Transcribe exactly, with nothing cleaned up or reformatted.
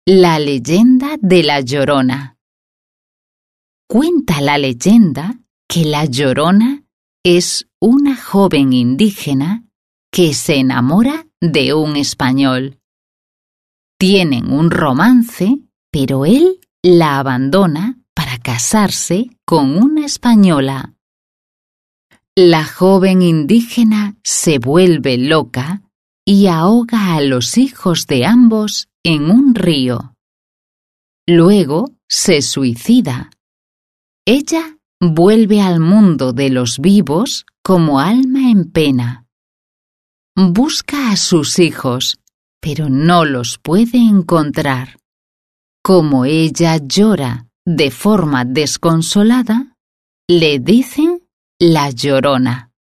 La leyenda de la Llorona. Cuenta la leyenda que la Llorona es una joven indígena que se enamora de un español. Tienen un romance, pero él la abandona para casarse con una española. La joven indígena se vuelve loca y ahoga a los hijos de ambos en un río. Luego se suicida. Ella vuelve al mundo de los vivos como alma en pena. Busca a sus hijos, pero no los puede encontrar. Como ella llora de forma desconsolada, le dicen la Llorona.